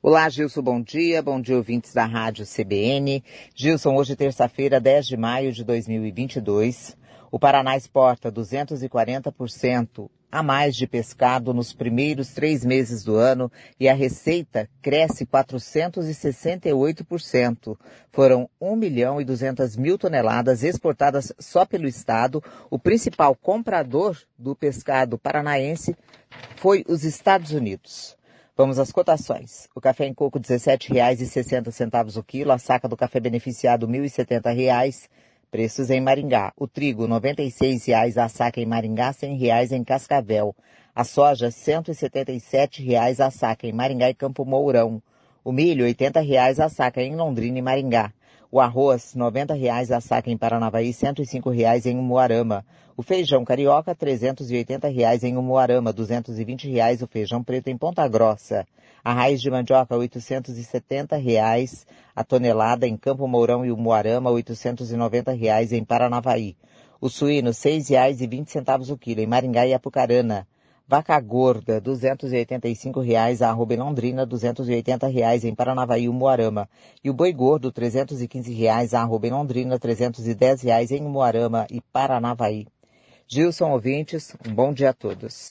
Olá, Gilson, bom dia. Bom dia, ouvintes da Rádio CBN. Gilson, hoje terça-feira, 10 de maio de 2022. O Paraná exporta 240% a mais de pescado nos primeiros 3 meses do ano e a receita cresce 468%. Foram 1.200.000 toneladas exportadas só pelo estado. O principal comprador do pescado paranaense foi os Estados Unidos. Vamos às cotações. O café em coco R$ 17,60 o quilo, a saca do café beneficiado R$ 1.070. Preços em Maringá. O trigo, R$ 96 a saca em Maringá, R$ 100 em Cascavel. A soja, R$ 177 a saca em Maringá e Campo Mourão. O milho, R$ 80 a saca em Londrina e Maringá. O arroz, R$ 90 a saca em Paranavaí, R$ 105 em Umuarama. O feijão carioca, R$ 380 em Umuarama, R$ 220 o feijão preto em Ponta Grossa. A raiz de mandioca, R$ 870 a tonelada em Campo Mourão e Umuarama, R$ 890 em Paranavaí. O suíno, R$ 6,20 o quilo em Maringá e Apucarana. Vaca gorda, R$ 285 a arroba em Londrina, R$ 280 em Paranavaí e Umuarama. E o boi gordo, R$ 315 a arroba em Londrina, R$ 310 em Umuarama e Paranavaí. Gilson, ouvintes, um bom dia a todos.